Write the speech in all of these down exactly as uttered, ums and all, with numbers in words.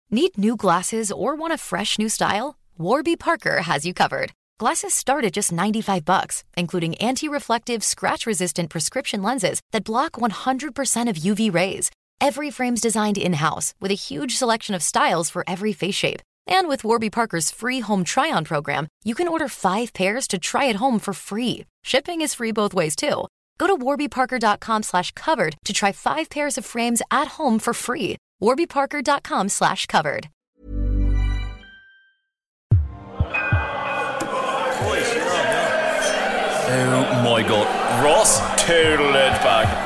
Need new glasses or want a fresh new style? Warby Parker has you covered. Glasses start at just ninety-five bucks, including anti-reflective, scratch-resistant prescription lenses that block one hundred percent of U V rays. Every frame's designed in-house with a huge selection of styles for every face shape. And with Warby Parker's free home try-on program, you can order five pairs to try at home for free. Shipping is free both ways, too. Go to warbyparker.com slash covered to try five pairs of frames at home for free. warbyparker.com slash covered. Oh my god, Ross total it back.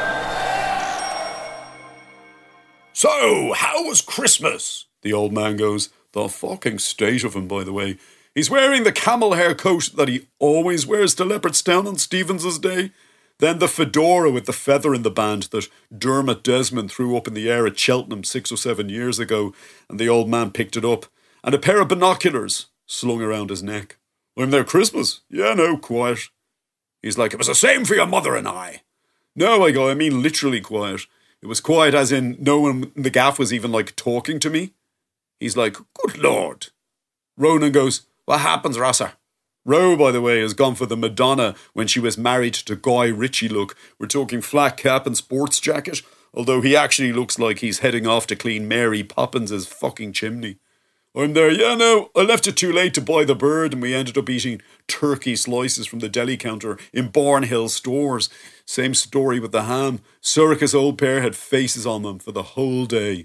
So, how was Christmas? The old man goes. The fucking state of him, by the way. He's wearing the camel hair coat that he always wears to Leopardstown on Stevens's Day. Then the fedora with the feather in the band that Dermot Desmond threw up in the air at Cheltenham six or seven years ago, and the old man picked it up. And a pair of binoculars slung around his neck. I'm there Christmas. Yeah, no, quiet. He's like, it was the same for your mother and I. No, I go, I mean literally quiet. It was quiet as in no one in the gaff was even like talking to me. He's like, good Lord. Ronan goes, what happens, Rosser? Ro, by the way, has gone for the Madonna when she was married to Guy Ritchie look. We're talking flat cap and sports jacket, although he actually looks like he's heading off to clean Mary Poppins' fucking chimney. I'm there, yeah, no, I left it too late to buy the bird and we ended up eating turkey slices from the deli counter in Barnhill stores. Same story with the ham. Suricus old pair had faces on them for the whole day.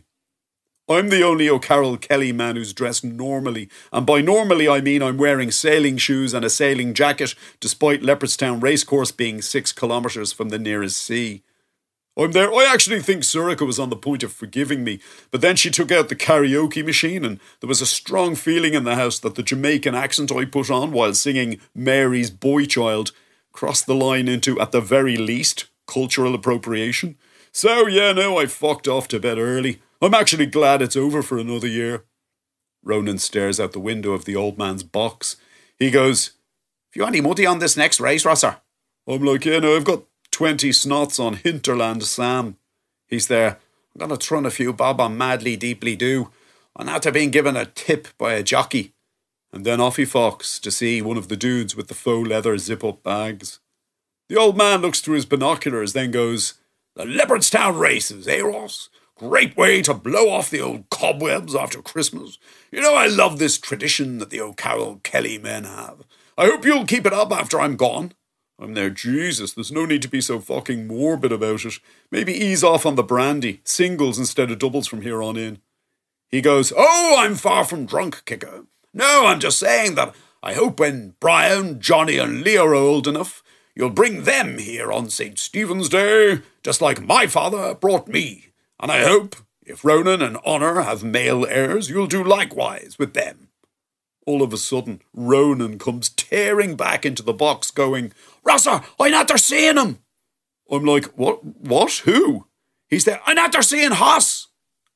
I'm the only O'Carroll Kelly man who's dressed normally, and by normally I mean I'm wearing sailing shoes and a sailing jacket despite Leopardstown Racecourse being six kilometres from the nearest sea. I'm there. I actually think Surica was on the point of forgiving me, but then she took out the karaoke machine and there was a strong feeling in the house that the Jamaican accent I put on while singing Mary's Boy Child crossed the line into, at the very least, cultural appropriation. So, yeah, no, I fucked off to bed early. I'm actually glad it's over for another year. Ronan stares out the window of the old man's box. He goes, have you any money on this next race, Rosser? I'm like, yeah, no, I've got twenty snots on Hinterland Sam. He's there. I'm going to trun a few bob on Madly Deeply Do. And after being given a tip by a jockey. And then off he fox to see one of the dudes with the faux leather zip-up bags. The old man looks through his binoculars, then goes, the Leopardstown races, eh, Ross? Great way to blow off the old cobwebs after Christmas. You know, I love this tradition that the O'Carroll Kelly men have. I hope you'll keep it up after I'm gone. I'm there, Jesus, there's no need to be so fucking morbid about it. Maybe ease off on the brandy, singles instead of doubles from here on in. He goes, oh, I'm far from drunk, Kicker. No, I'm just saying that I hope when Brian, Johnny and Leo are old enough, you'll bring them here on Saint Stephen's Day, just like my father brought me. And I hope, if Ronan and Honor have male heirs, you'll do likewise with them. All of a sudden, Ronan comes tearing back into the box going, Rosser, I'm after seeing him. I'm like, what? What? Who? He's there. I'm after seeing Hoss.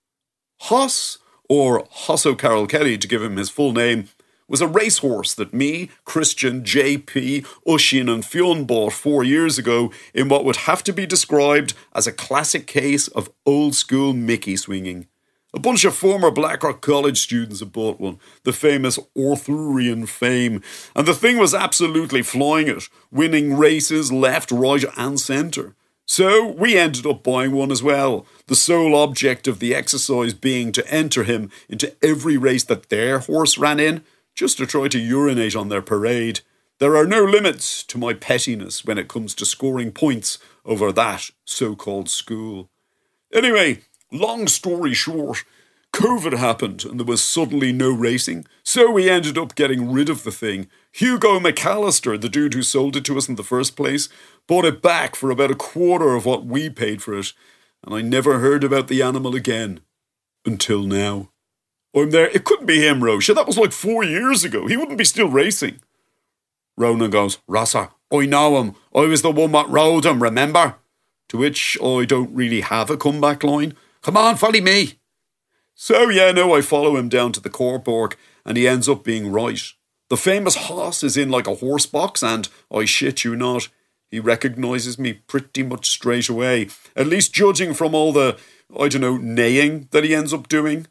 Hoss, or Hoss O'Carroll Kelly to give him his full name, was a racehorse that me, Christian, J P, Ushin and Fionn bought four years ago in what would have to be described as a classic case of old-school Mickey swinging. A bunch of former Blackrock College students had bought one, the famous Arthurian fame, and the thing was absolutely flying it, winning races left, right and centre. So we ended up buying one as well, the sole object of the exercise being to enter him into every race that their horse ran in, just to try to urinate on their parade. There are no limits to my pettiness when it comes to scoring points over that so-called school. Anyway, long story short, COVID happened and there was suddenly no racing, so we ended up getting rid of the thing. Hugo McAllister, the dude who sold it to us in the first place, bought it back for about a quarter of what we paid for it, and I never heard about the animal again. Until now. I'm there, it couldn't be him, Roche. That was like four years ago. He wouldn't be still racing. Ronan goes, Rosser, I know him. I was the one that rode him, remember? To which I don't really have a comeback line. Come on, follow me. So, yeah, no, I follow him down to the Corpork, and he ends up being right. The famous Hoss is in like a horse box, and, I shit you not, he recognises me pretty much straight away. At least judging from all the, I don't know, neighing that he ends up doing.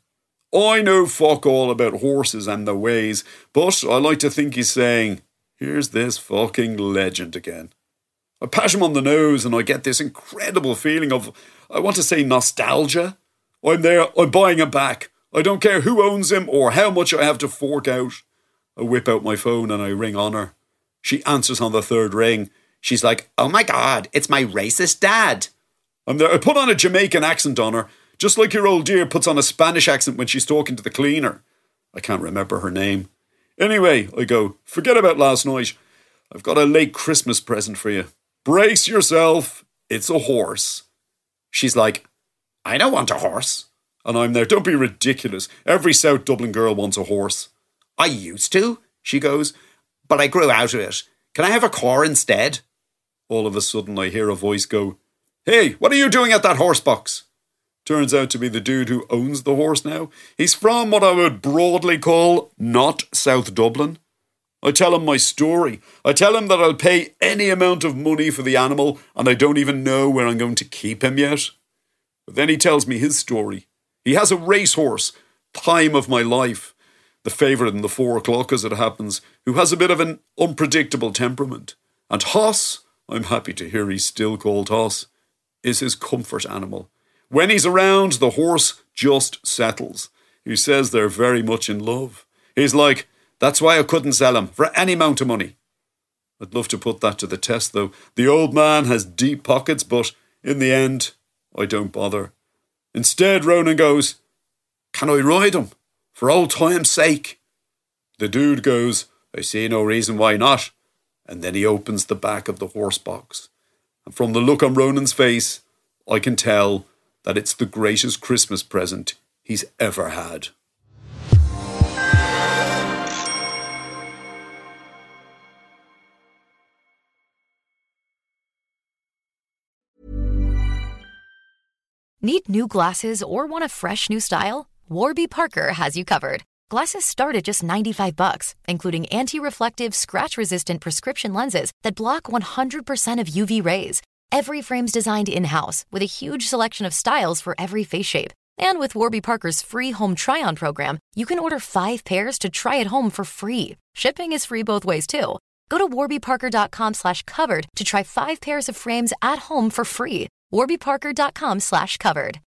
I know fuck all about horses and their ways, but I like to think he's saying, here's this fucking legend again. I pat him on the nose and I get this incredible feeling of, I want to say nostalgia. I'm there, I'm buying him back. I don't care who owns him or how much I have to fork out. I whip out my phone and I ring on her. She answers on the third ring. She's like, oh my God, it's my racist dad. I'm there. I put on a Jamaican accent on her, just like your old dear puts on a Spanish accent when she's talking to the cleaner. I can't remember her name. Anyway, I go, forget about last night. I've got a late Christmas present for you. Brace yourself. It's a horse. She's like, I don't want a horse. And I'm there, don't be ridiculous. Every South Dublin girl wants a horse. I used to, she goes, but I grew out of it. Can I have a car instead? All of a sudden I hear a voice go, hey, what are you doing at that horse box? Turns out to be the dude who owns the horse now. He's from what I would broadly call not South Dublin. I tell him my story. I tell him that I'll pay any amount of money for the animal and I don't even know where I'm going to keep him yet. But then he tells me his story. He has a racehorse, time of my life, the favourite in the four o'clock as it happens, who has a bit of an unpredictable temperament. And Hoss, I'm happy to hear he's still called Hoss, is his comfort animal. When he's around, the horse just settles. He says they're very much in love. He's like, that's why I couldn't sell him for any amount of money. I'd love to put that to the test, though. The old man has deep pockets, but in the end, I don't bother. Instead, Ronan goes, can I ride him? For old time's sake. The dude goes, I see no reason why not. And then he opens the back of the horse box. And from the look on Ronan's face, I can tell that it's the greatest Christmas present he's ever had. Need new glasses or want a fresh new style? Warby Parker has you covered. Glasses start at just ninety-five bucks, including anti-reflective, scratch-resistant prescription lenses that block one hundred percent of U V rays. Every frame's designed in-house with a huge selection of styles for every face shape. And with Warby Parker's free home try-on program, you can order five pairs to try at home for free. Shipping is free both ways, too. Go to warbyparker.com slash covered to try five pairs of frames at home for free. warbyparker.com slash covered.